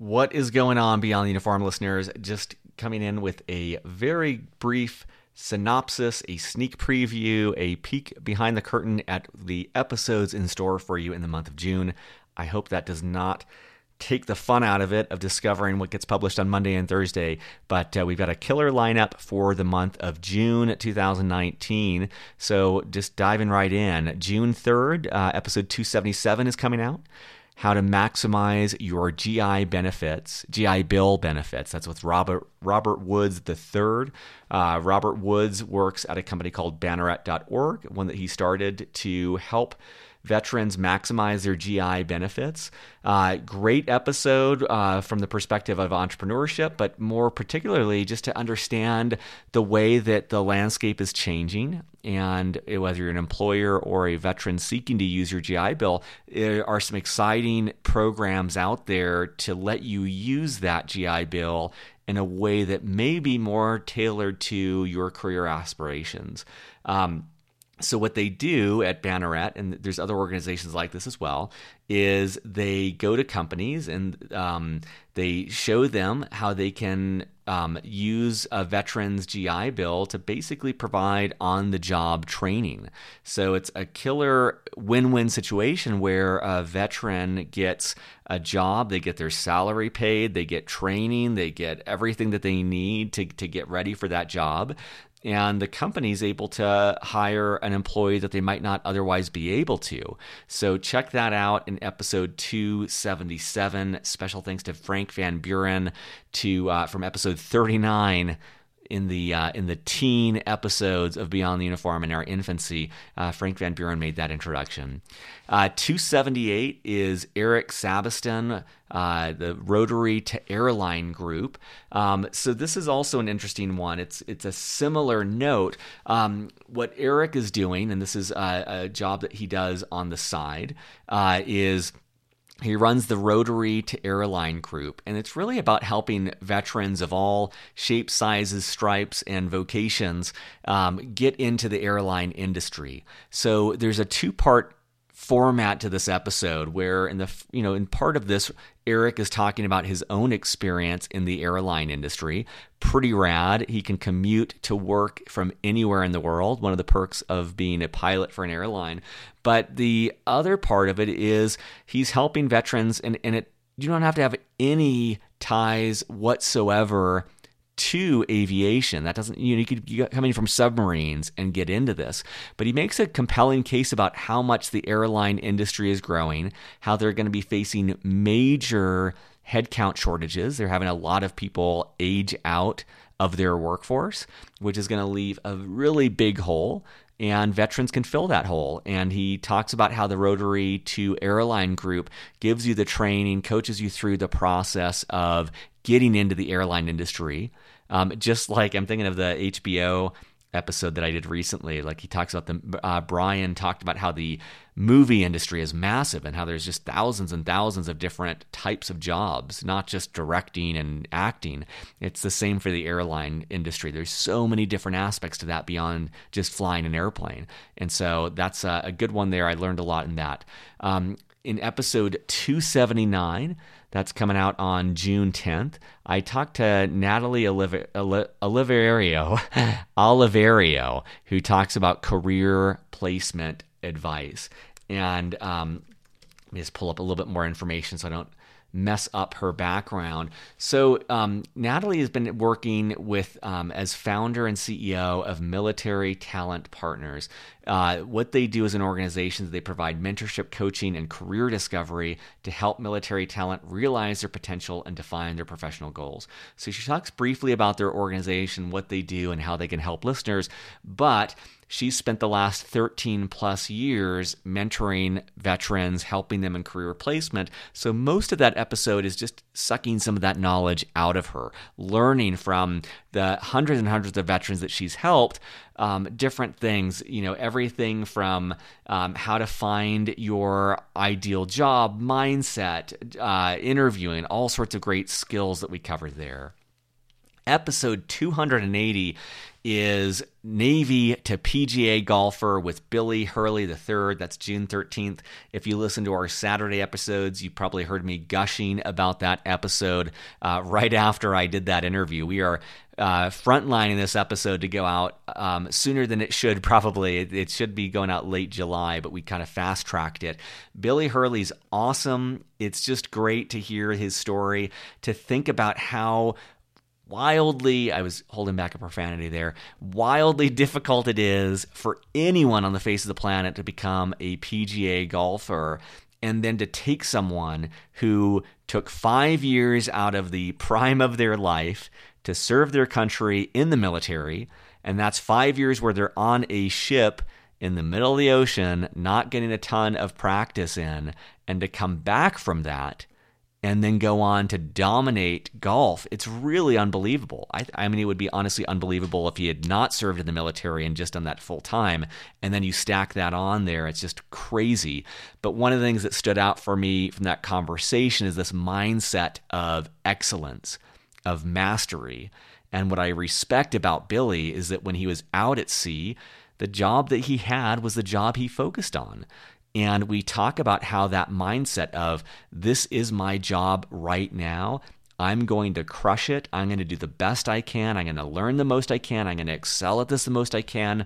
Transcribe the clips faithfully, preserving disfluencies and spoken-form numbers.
What is going on, Beyond the Uniform listeners? Just coming in with a very brief synopsis, a sneak preview, a peek behind the curtain at the episodes in store for you in the month of June. I hope that does not take the fun out of it of discovering what gets published on Monday and Thursday, but uh, we've got a killer lineup for the month of June two thousand nineteen, so just diving right in. June third, uh, episode two seventy-seven is coming out. How to maximize your G I benefits, G I Bill benefits. That's with Robert Robert Woods the third. Uh, Robert Woods works at a company called Banneret dot org, one that he started to help veterans maximize their G I benefits. Uh, great episode uh, from the perspective of entrepreneurship, but more particularly just to understand the way that the landscape is changing. And whether you're an employer or a veteran seeking to use your G I Bill, there are some exciting programs out there to let you use that G I Bill in a way that may be more tailored to your career aspirations. Um, So what they do at Banneret, and there's other organizations like this as well, is they go to companies and um, they show them how they can um, use a veteran's G I Bill to basically provide on-the-job training. So it's a killer win-win situation where a veteran gets a job, they get their salary paid, they get training, they get everything that they need to, to get ready for that job. And the company is able to hire an employee that they might not otherwise be able to. So check that out in episode two seventy-seven. Special thanks to Frank Van Buren to uh, from episode thirty-nine in the uh, in the teen episodes of Beyond the Uniform in our infancy. Uh, Frank Van Buren made that introduction. Uh, two seventy-eight is Eric Sabiston, uh, the Rotary to Airline Group. Um, so this is also an interesting one. It's it's a similar note. Um, what Eric is doing, and this is a, a job that he does on the side, uh, is he runs the Rotary to Airline Group, and it's really about helping veterans of all shapes, sizes, stripes, and vocations um, get into the airline industry. So there's a two-part format to this episode where in the you know in part of this, Eric is talking about his own experience in the airline industry. Pretty rad. He can commute to work from anywhere in the world, one of the perks of being a pilot for an airline. But the other part of it is he's helping veterans, and, and it you don't have to have any ties whatsoever to aviation. That doesn't, you know, you could you come in from submarines and get into this. But he makes a compelling case about how much the airline industry is growing, how they're going to be facing major headcount shortages. They're having a lot of people age out of their workforce, which is going to leave a really big hole. And veterans can fill that hole. And he talks about how the Rotary to Airline Group gives you the training, coaches you through the process of getting into the airline industry. Um, just like I'm thinking of the H B O episode that I did recently. Like he talks about the, uh, Brian talked about how the movie industry is massive and how there's just thousands and thousands of different types of jobs, not just directing and acting. It's the same for the airline industry. There's so many different aspects to that beyond just flying an airplane. And so that's a, a good one there. I learned a lot in that. Um, in episode two seventy-nine, that's coming out on June tenth, I talked to Natalie Oliver, Oliverio, Oliverio, who talks about career placement advice. And um, let me just pull up a little bit more information so I don't mess up her background. So um, Natalie has been working with um, as founder and C E O of Military Talent Partners. Uh, what they do as an organization is they provide mentorship, coaching, and career discovery to help military talent realize their potential and define their professional goals. So she talks briefly about their organization, what they do, and how they can help listeners, but she's spent the last thirteen plus years mentoring veterans, helping them in career placement. So most of that episode is just sucking some of that knowledge out of her, learning from the hundreds and hundreds of veterans that she's helped, um, different things, you know, everything from um, how to find your ideal job, mindset, uh, interviewing, all sorts of great skills that we cover there. Episode two hundred eighty is Navy to P G A golfer with Billy Hurley the third. That's June thirteenth. If you listen to our Saturday episodes, you probably heard me gushing about that episode uh, right after I did that interview. We are uh, frontlining this episode to go out um, sooner than it should probably. It, it should be going out late July, but we kind of fast-tracked it. Billy Hurley's awesome. It's just great to hear his story, to think about how wildly, I was holding back a profanity there, wildly difficult it is for anyone on the face of the planet to become a P G A golfer, and then to take someone who took five years out of the prime of their life to serve their country in the military, and that's five years where they're on a ship in the middle of the ocean, not getting a ton of practice in, and to come back from that and then go on to dominate golf. It's really unbelievable. I, I mean, it would be honestly unbelievable if he had not served in the military and just done that full time, and then you stack that on there. It's just crazy. But one of the things that stood out for me from that conversation is this mindset of excellence, of mastery. And what I respect about Billy is that when he was out at sea, the job that he had was the job he focused on. And we talk about how that mindset of, this is my job right now, I'm going to crush it, I'm going to do the best I can, I'm going to learn the most I can, I'm going to excel at this the most I can.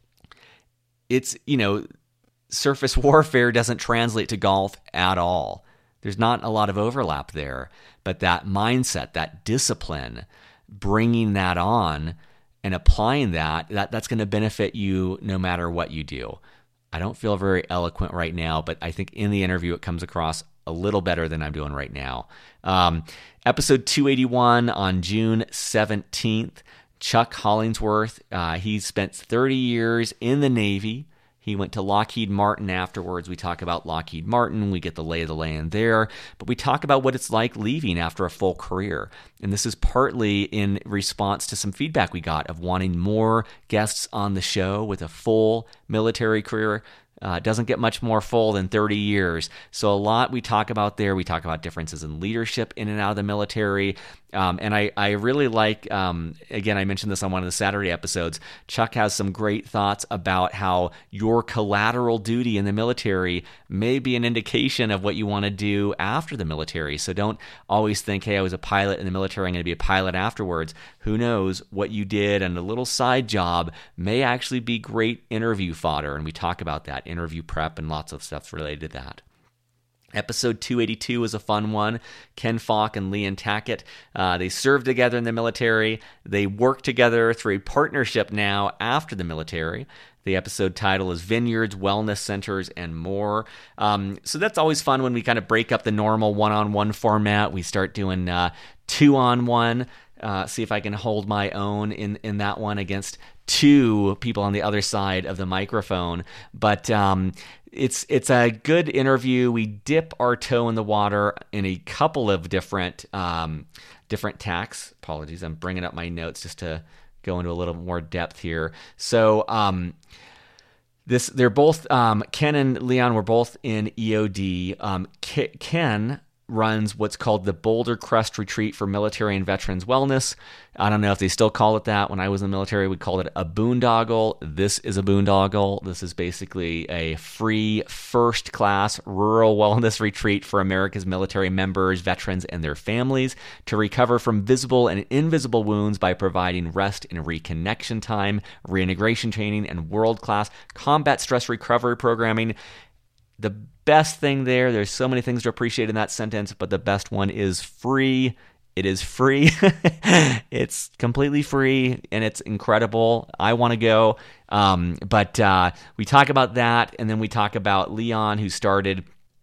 It's, you know, surface warfare doesn't translate to golf at all. There's not a lot of overlap there. But that mindset, that discipline, bringing that on and applying that, that that's going to benefit you no matter what you do. I don't feel very eloquent right now, but I think in the interview it comes across a little better than I'm doing right now. Um, episode two eighty-one on June seventeenth, Chuck Hollingsworth. Uh, he spent thirty years in the Navy. He went to Lockheed Martin afterwards. We talk about Lockheed Martin. We get the lay of the land there. But we talk about what it's like leaving after a full career. And this is partly in response to some feedback we got of wanting more guests on the show with a full military career. Uh, doesn't get much more full than thirty years. So a lot we talk about there. We talk about differences in leadership in and out of the military. Um, and I, I really like, um, again, I mentioned this on one of the Saturday episodes, Chuck has some great thoughts about how your collateral duty in the military may be an indication of what you want to do after the military. So don't always think, hey, I was a pilot in the military, I'm going to be a pilot afterwards. Who knows, what you did and a little side job may actually be great interview fodder. And we talk about that, interview prep and lots of stuff related to that. Episode two eighty-two is a fun one. Ken Falk and Leanne Tackett, uh, they served together in the military. They work together through a partnership now after the military. The episode title is Vineyards, Wellness Centers, and More. Um, so that's always fun when we kind of break up the normal one-on-one format. We start doing uh, two-on-one. Uh, see if I can hold my own in, in that one against two people on the other side of the microphone. But um, it's it's a good interview. We dip our toe in the water in a couple of different um, different tacks. Apologies, I'm bringing up my notes just to go into a little more depth here. So um, this they're both um, Ken and Leon were both in E O D. Um, K- Ken runs what's called the Boulder Crest Retreat for Military and Veterans Wellness. I don't know if they still call it that. When I was in the military, we called it a boondoggle. This is a boondoggle. This is basically a free first-class rural wellness retreat for America's military members, veterans, and their families to recover from visible and invisible wounds by providing rest and reconnection time, reintegration training, and world-class combat stress recovery programming. The best thing there, there's so many things to appreciate in that sentence, but the best one is free. It is free. It's completely free, and it's incredible. I want to go. Um, but uh, we talk about that, and then we talk about Leon, who started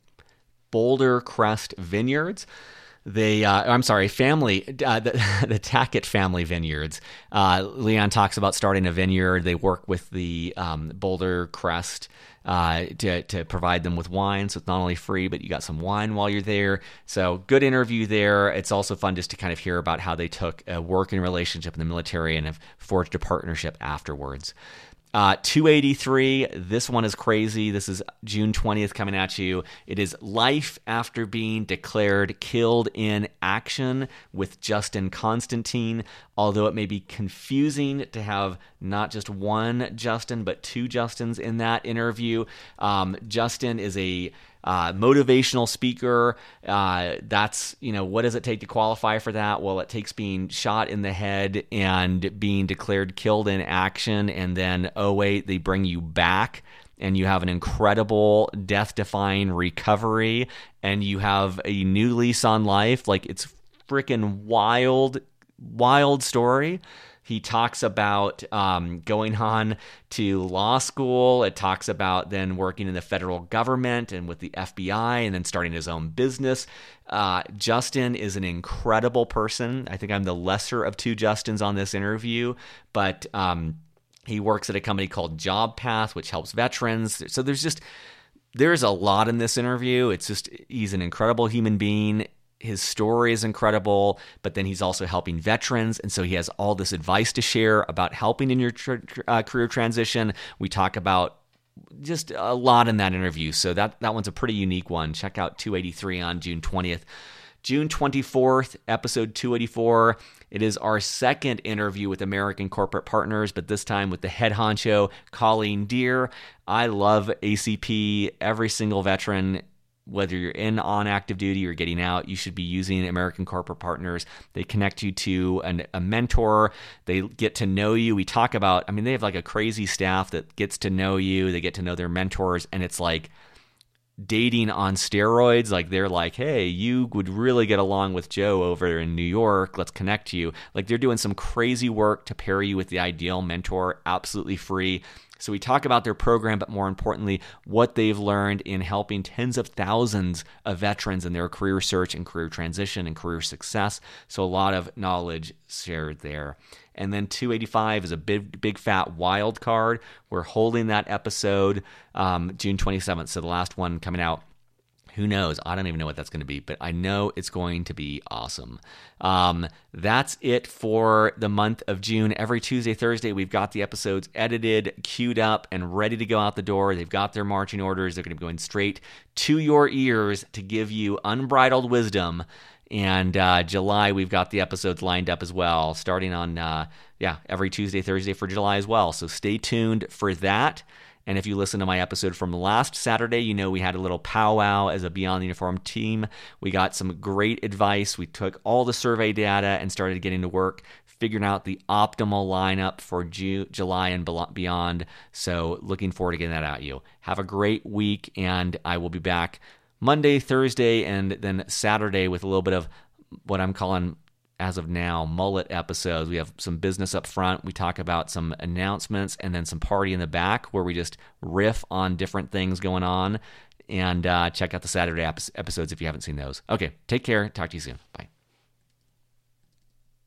Boulder Crest Vineyards. They, uh, I'm sorry, family, uh, the, the Tackett family vineyards. Uh, Leon talks about starting a vineyard. They work with the um, Boulder Crest uh, to to provide them with wine. So it's not only free, but you got some wine while you're there. So good interview there. It's also fun just to kind of hear about how they took a working relationship in the military and have forged a partnership afterwards. Uh, two eighty-three, this one is crazy. This is June twentieth coming at you. It is Life After Being Declared Killed in Action with Justin Constantine. Although it may be confusing to have not just one Justin, but two Justins in that interview. Um, Justin is a Uh, motivational speaker. Uh, that's, you know, what does it take to qualify for that? Well, it takes being shot in the head and being declared killed in action, and then, oh wait, they bring you back and you have an incredible death-defying recovery and you have a new lease on life. Like, it's freaking wild, wild story. He talks about um, going on to law school. It talks about then working in the federal government and with the F B I and then starting his own business. Uh, Justin is an incredible person. I think I'm the lesser of two Justins on this interview, but um, he works at a company called JobPath, which helps veterans. So there's just, there's a lot in this interview. It's just, he's an incredible human being. His story is incredible, but then he's also helping veterans, and so he has all this advice to share about helping in your tr- uh, career transition. We talk about just a lot in that interview, so that, that one's a pretty unique one. Check out two eighty-three on June twentieth. June twenty-fourth, episode two eighty-four. It is our second interview with American Corporate Partners, but this time with the head honcho, Colleen Deer. I love A C P. Every single veteran, whether you're in on active duty or getting out, you should be using American Corporate Partners. They connect you to an, a mentor. They get to know you. We talk about, I mean, they have like a crazy staff that gets to know you. They get to know their mentors, and it's like dating on steroids. Like, they're like, hey, you would really get along with Joe over in New York. Let's connect you. Like, they're doing some crazy work to pair you with the ideal mentor, absolutely free. So we talk about their program, but more importantly, what they've learned in helping tens of thousands of veterans in their career search and career transition and career success. So a lot of knowledge shared there. And then two eighty-five is a big, big fat wild card. We're holding that episode um, June twenty-seventh. So the last one coming out. Who knows? I don't even know what that's going to be, but I know it's going to be awesome. Um, that's it for the month of June. Every Tuesday, Thursday, we've got the episodes edited, queued up, and ready to go out the door. They've got their marching orders. They're going to be going straight to your ears to give you unbridled wisdom. And uh, July, we've got the episodes lined up as well, starting on, uh, yeah, every Tuesday, Thursday for July as well. So stay tuned for that. And if you listen to my episode from last Saturday, you know we had a little powwow as a Beyond the Uniform team. We got some great advice. We took all the survey data and started getting to work, figuring out the optimal lineup for Ju- July and beyond. So looking forward to getting that at you. Have a great week, and I will be back Monday, Thursday, and then Saturday with a little bit of what I'm calling, as of now, mullet episodes. We have some business up front. We talk about some announcements, and then some party in the back where we just riff on different things going on. And uh, check out the Saturday episodes if you haven't seen those. Okay, take care. Talk to you soon. Bye.